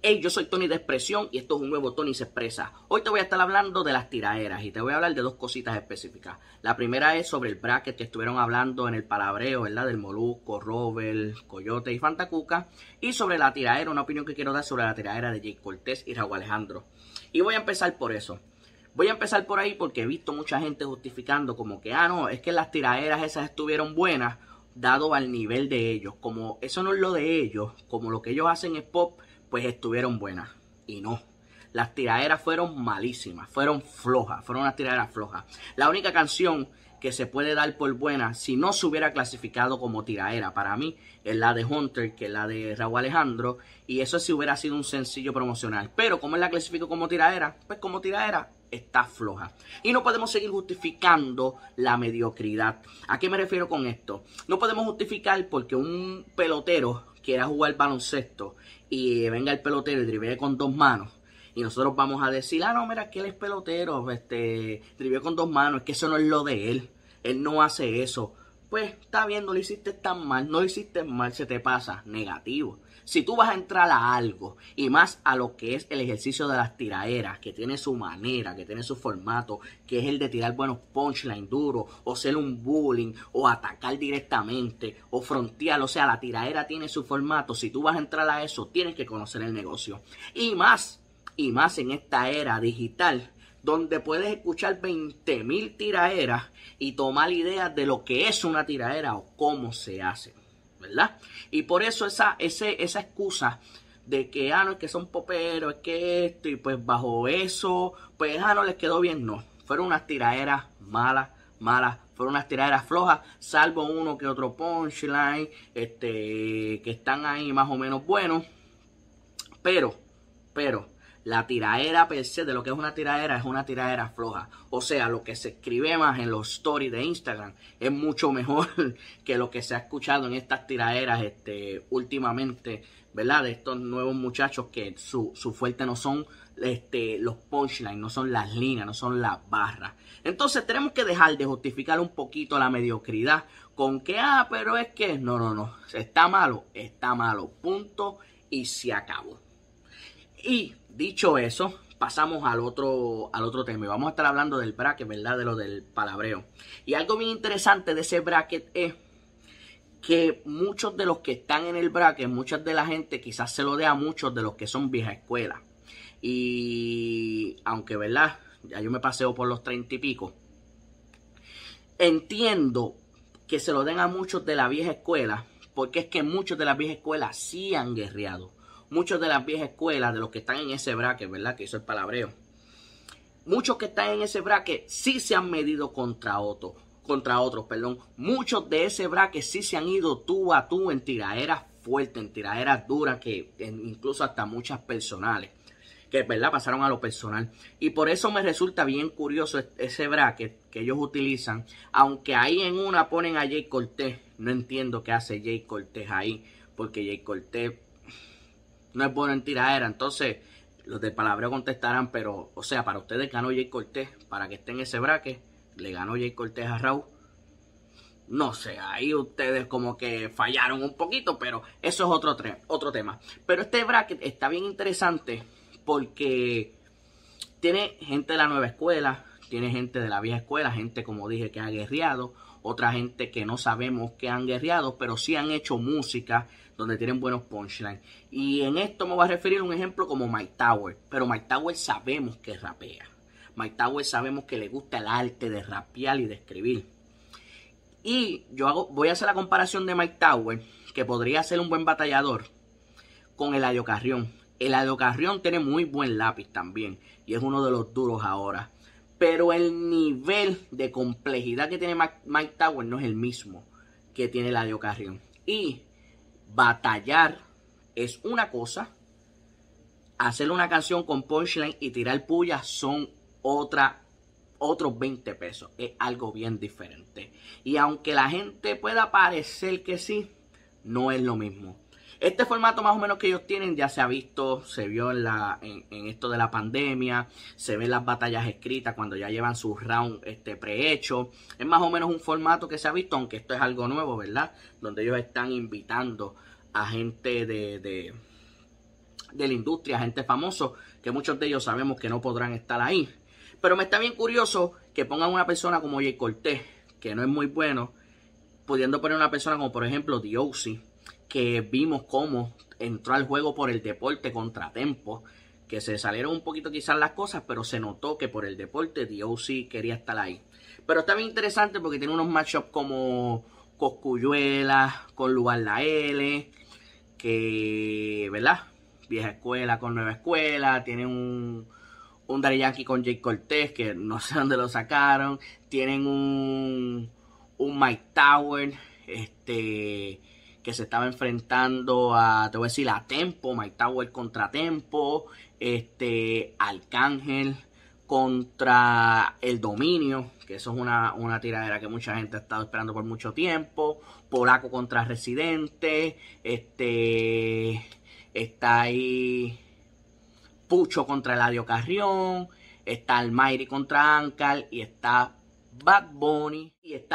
Hey, yo soy Tony de Expresión y esto es un nuevo Tony se expresa. Hoy te voy a estar hablando de las tiraderas y te voy a hablar de dos cositas específicas. La primera es sobre el bracket que estuvieron hablando en el palabreo, ¿verdad? Del Molusco, Robert, Coyote y Fantacuca. Y sobre la tiradera, una opinión que quiero dar sobre la tiradera de Jay Cortés y Rauw Alejandro. Y voy a empezar por eso. Voy a empezar por ahí porque he visto mucha gente justificando como que, no, es que las tiraderas esas estuvieron buenas dado al nivel de ellos. Como eso no es lo de ellos, como lo que ellos hacen es pop, pues estuvieron buenas. Y no, las tiraderas fueron malísimas, fueron flojas, fueron unas tiraderas flojas. La única canción que se puede dar por buena si no se hubiera clasificado como tiradera para mí es la de Hunter, que es la de Rauw Alejandro, y eso si hubiera sido un sencillo promocional. Pero como él la clasificó como tiradera, pues como tiradera está floja. Y no podemos seguir justificando la mediocridad. ¿A qué me refiero con esto? No podemos justificar porque un pelotero quiera jugar baloncesto y venga el pelotero y driblee con dos manos y nosotros vamos a decir, no, mira, que él es pelotero, dribleó con dos manos, es que eso no es lo de él no hace eso. Pues está bien, no lo hiciste tan mal, no lo hiciste mal, se te pasa, negativo. Si tú vas a entrar a algo, y más a lo que es el ejercicio de las tiraderas, que tiene su manera, que tiene su formato, que es el de tirar buenos punchline duros, o ser un bullying, o atacar directamente, o frontear, o sea, la tiradera tiene su formato. Si tú vas a entrar a eso, tienes que conocer el negocio. Y más en esta era digital, donde puedes escuchar 20.000 tiraderas y tomar ideas de lo que es una tiradera o cómo se hace, ¿verdad? Y por eso esa excusa de que, no, es que son poperos, es que esto, y pues bajo eso, pues, no les quedó bien, no. Fueron unas tiraderas malas, fueron unas tiraderas flojas, salvo uno que otro punchline, que están ahí más o menos buenos, pero, la tiradera per se de lo que es una tiradera floja. O sea, lo que se escribe más en los stories de Instagram es mucho mejor que lo que se ha escuchado en estas tiraderas últimamente, ¿verdad? De estos nuevos muchachos que su fuerte no son los punchlines, no son las líneas, no son las barras. Entonces tenemos que dejar de justificar un poquito la mediocridad con que, pero es que no, está malo, punto y se acabó. Y dicho eso, pasamos al otro tema. Y vamos a estar hablando del bracket, ¿verdad? De lo del palabreo. Y algo bien interesante de ese bracket es que muchos de los que están en el bracket, mucha de la gente quizás se lo dé a muchos de los que son vieja escuela. Y aunque, ¿verdad? Ya yo me paseo por los 30 y pico. Entiendo que se lo den a muchos de la vieja escuela, porque es que muchos de la vieja escuela sí han guerreado. Muchos de las viejas escuelas, de los que están en ese bracket, ¿verdad? Que hizo el palabreo. Muchos que están en ese bracket sí se han medido contra otros. Muchos de ese bracket sí se han ido tú a tú en tiraderas fuertes, en tiraderas duras, incluso hasta muchas personales, que, ¿verdad? Pasaron a lo personal. Y por eso me resulta bien curioso ese bracket que ellos utilizan. Aunque ahí en una ponen a Jay Cortés. No entiendo qué hace Jay Cortés ahí, porque Jay Cortés no es bueno en tiradera. Entonces los del palabreo contestarán, pero, o sea, para ustedes ganó Jay Cortés, para que esté en ese bracket, le ganó Jay Cortés a Rauw. No sé, ahí ustedes como que fallaron un poquito, pero eso es otro tema. Pero este bracket está bien interesante porque tiene gente de la nueva escuela, tiene gente de la vieja escuela, gente, como dije, que ha guerreado, otra gente que no sabemos que han guerreado, pero sí han hecho música donde tienen buenos punchlines. Y en esto me voy a referir a un ejemplo como Mike Tower. Pero Mike Tower sabemos que rapea. Mike Tower sabemos que le gusta el arte de rapear y de escribir. Y voy a hacer la comparación de Mike Tower, que podría ser un buen batallador, con Eladio Carrión. Eladio Carrión tiene muy buen lápiz también, y es uno de los duros ahora. Pero el nivel de complejidad que tiene Mike Tower no es el mismo que tiene Eladio Carrión. Y batallar es una cosa, hacer una canción con punchline y tirar pullas son otros 20 pesos. Es algo bien diferente. Y aunque la gente pueda parecer que sí, no es lo mismo. Este formato más o menos que ellos tienen ya se ha visto, se vio en esto de la pandemia, se ven las batallas escritas cuando ya llevan sus rounds prehechos. Es más o menos un formato que se ha visto, aunque esto es algo nuevo, ¿verdad? Donde ellos están invitando a gente de de la industria, gente famoso, que muchos de ellos sabemos que no podrán estar ahí. Pero me está bien curioso que pongan una persona como Jay Cortez, que no es muy bueno, pudiendo poner una persona como por ejemplo D.O.C., que vimos cómo entró al juego por el deporte contra Tempo, que se salieron un poquito quizás las cosas, pero se notó que por el deporte D.O.C. quería estar ahí. Pero está bien interesante porque tiene unos matchups como Cosculluela con Lugar La L, que, ¿verdad? Vieja escuela con nueva escuela, tiene un Daddy Yankee con Jay Cortez, que no sé dónde lo sacaron, tienen un Mike Tower, que se estaba enfrentando a, te voy a decir, a Tempo, Mike Tower contra Tempo, Arcángel contra El Dominio, que eso es una tiradera que mucha gente ha estado esperando por mucho tiempo, Polaco contra Residente, está ahí Pucho contra Eladio Carrión, está Almighty contra Ankar y está Bad Bunny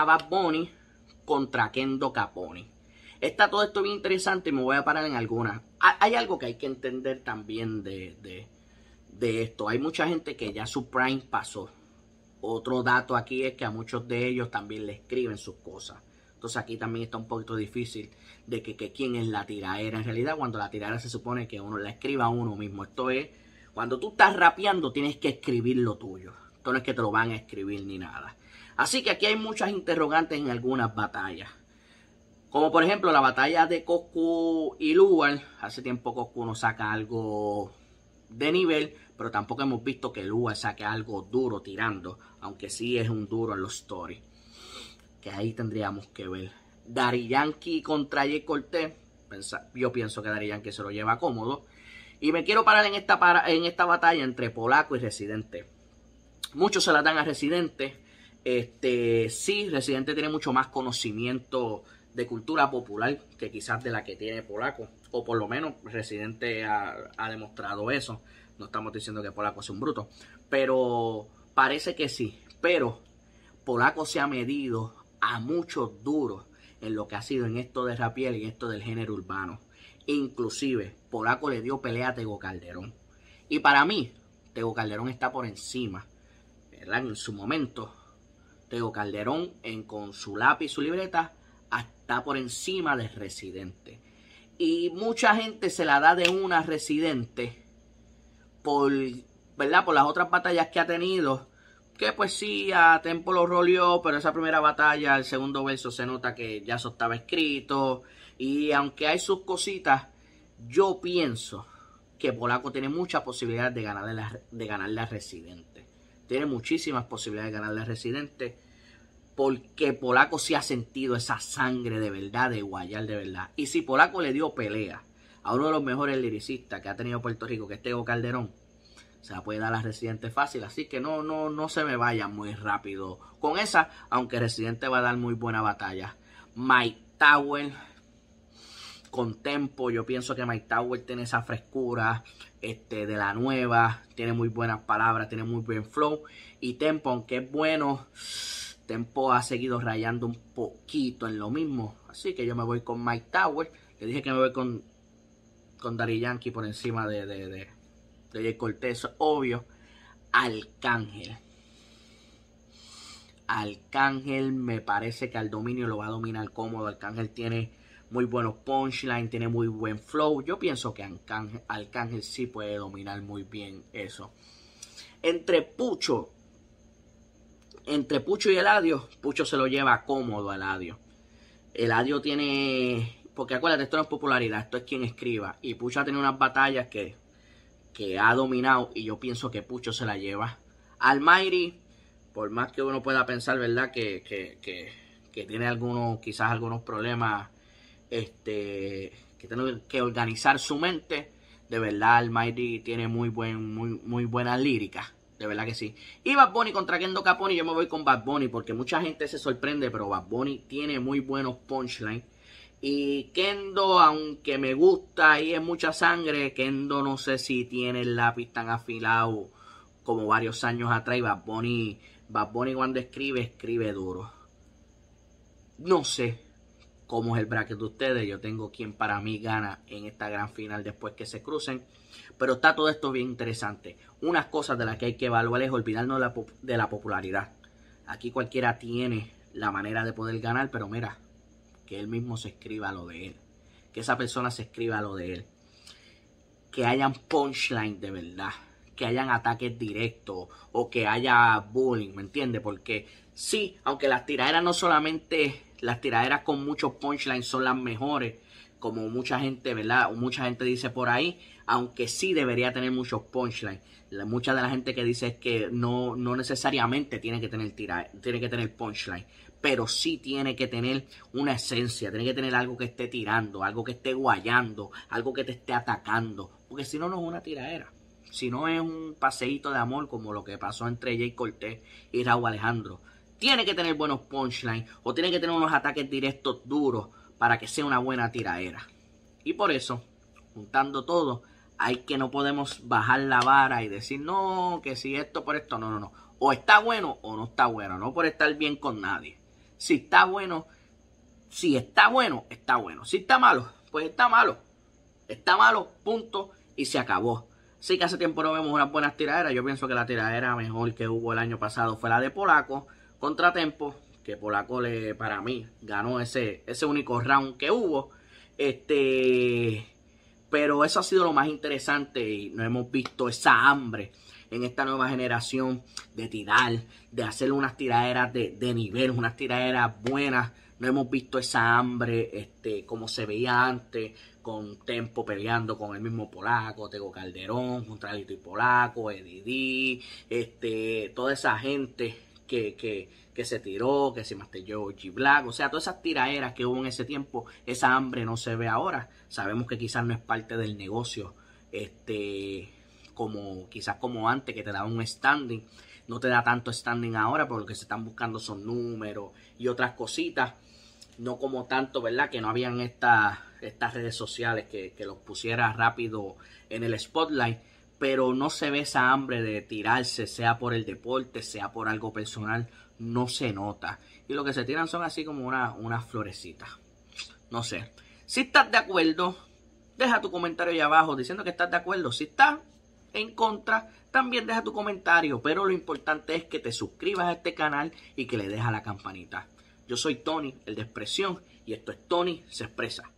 contra Kendo Capone. Está todo esto bien interesante y me voy a parar en algunas. Hay algo que hay que entender también de esto. Hay mucha gente que ya su prime pasó. Otro dato aquí es que a muchos de ellos también le escriben sus cosas. Entonces aquí también está un poquito difícil de que quién es la tiraera. En realidad cuando la tiraera se supone que uno la escriba a uno mismo. Esto es, cuando tú estás rapeando tienes que escribir lo tuyo. Esto no es que te lo van a escribir ni nada. Así que aquí hay muchas interrogantes en algunas batallas. Como por ejemplo la batalla de Coscu y Lugar. Hace tiempo Coscu no saca algo de nivel, pero tampoco hemos visto que Lugar saque algo duro tirando, aunque sí es un duro en los stories, que ahí tendríamos que ver. Daddy Yankee contra Jay Cortez, yo pienso que Daddy Yankee se lo lleva cómodo, y me quiero parar en esta batalla entre Polaco y Residente. Muchos se la dan a Residente. Sí, Residente tiene mucho más conocimiento de cultura popular que quizás de la que tiene Polaco, o por lo menos Residente ha demostrado eso. No estamos diciendo que Polaco sea un bruto, pero parece que sí. Pero Polaco se ha medido a muchos duros en lo que ha sido en esto de rapiel y en esto del género urbano. Inclusive Polaco le dio pelea a Tego Calderón, y para mí Tego Calderón está por encima, ¿verdad? En su momento Tego Calderón con su lápiz y su libreta está por encima de Residente. Y mucha gente se la da de una Residente por, ¿verdad? Por las otras batallas que ha tenido. Que pues sí, a Tempo lo roleó, pero esa primera batalla, el segundo verso, se nota que ya eso estaba escrito. Y aunque hay sus cositas, yo pienso que Polaco tiene muchas posibilidades de ganarle a Residente. Tiene muchísimas posibilidades de ganarle a Residente, porque Polaco sí ha sentido esa sangre de verdad, de guayar de verdad. Y si Polaco le dio pelea a uno de los mejores lyricistas que ha tenido Puerto Rico, que es Tego Calderón, se la puede dar a Residente fácil. Así que no se me vayan muy rápido con esa, aunque Residente va a dar muy buena batalla. Mike Tower con Tempo, yo pienso que Mike Tower tiene esa frescura de la nueva, tiene muy buenas palabras, tiene muy buen flow. Y Tempo, aunque es bueno, Tempo ha seguido rayando un poquito en lo mismo. Así que yo me voy con Mike Tower. Le dije que me voy con Daddy Yankee por encima de Jay Cortez, obvio. Arcángel me parece que al dominio lo va a dominar cómodo. Arcángel tiene muy buenos punchlines, tiene muy buen flow. Yo pienso que Arcángel sí puede dominar muy bien eso. Entre Pucho y Eladio, Pucho se lo lleva cómodo a Eladio. Eladio tiene, porque acuérdate, esto no es popularidad, esto es quien escriba. Y Pucho ha tenido unas batallas que ha dominado, y yo pienso que Pucho se la lleva. Almighty, por más que uno pueda pensar, ¿verdad? Que tiene quizás algunos problemas, que tiene que organizar su mente. De verdad, Almighty tiene muy buenas líricas. De verdad que sí. Y Bad Bunny contra Kendo Capone, yo me voy con Bad Bunny, porque mucha gente se sorprende, pero Bad Bunny tiene muy buenos punchlines. Y Kendo, aunque me gusta y es mucha sangre, Kendo no sé si tiene el lápiz tan afilado como varios años atrás. Y Bad Bunny cuando escribe duro. No sé, cómo es el bracket de ustedes. Yo tengo quien para mí gana en esta gran final después que se crucen. Pero está todo esto bien interesante. Unas cosas de las que hay que evaluar es olvidarnos de la popularidad. Aquí cualquiera tiene la manera de poder ganar, pero mira, que él mismo se escriba lo de él. Que esa persona se escriba lo de él. Que hayan punchline de verdad. Que hayan ataques directos o que haya bullying, ¿me entiendes? Porque sí, aunque las tiraderas no solamente, las tiraderas con muchos punchlines son las mejores, como mucha gente, ¿verdad? O mucha gente dice por ahí, aunque sí debería tener muchos punchlines. Mucha de la gente que dice es que no necesariamente tiene que tener punchline, pero sí tiene que tener una esencia, tiene que tener algo que esté tirando, algo que esté guayando, algo que te esté atacando, porque si no, no es una tiradera. Si no es un paseíto de amor como lo que pasó entre Jay Cortés y Raúl Alejandro. Tiene que tener buenos punchlines o tiene que tener unos ataques directos duros para que sea una buena tiradera. Y por eso, juntando todo, no podemos bajar la vara y decir no, que si esto por esto, no. O está bueno o no está bueno, no por estar bien con nadie. Si está bueno, está bueno. Si está malo, pues está malo. Está malo, punto, y se acabó. Sí que hace tiempo no vemos unas buenas tiraderas. Yo pienso que la tiradera mejor que hubo el año pasado fue la de Polaco contra Tempo, que Polaco para mí ganó ese único round que hubo. Pero eso ha sido lo más interesante y no hemos visto esa hambre en esta nueva generación de tirar, de hacer unas tiraderas de nivel, unas tiraderas buenas. No hemos visto esa hambre como se veía antes, con Tempo peleando con el mismo Polaco, Tego Calderón, contra Lito y Polaco, Eddie D, toda esa gente que se tiró, que se Master Joe Black, o sea, todas esas tiraderas que hubo en ese tiempo, esa hambre no se ve ahora. Sabemos que quizás no es parte del negocio, quizás como antes, que te daba un standing, no te da tanto standing ahora, porque lo que se están buscando son números y otras cositas, no como tanto, ¿verdad? Que no habían estas redes sociales que los pusiera rápido en el spotlight, pero no se ve esa hambre de tirarse, sea por el deporte, sea por algo personal, no se nota. Y lo que se tiran son así como unas florecitas. No sé. Si estás de acuerdo, deja tu comentario ahí abajo diciendo que estás de acuerdo. Si estás en contra, también deja tu comentario. Pero lo importante es que te suscribas a este canal y que le dejes a la campanita. Yo soy Tony, el de Expresión, y esto es Tony Se Expresa.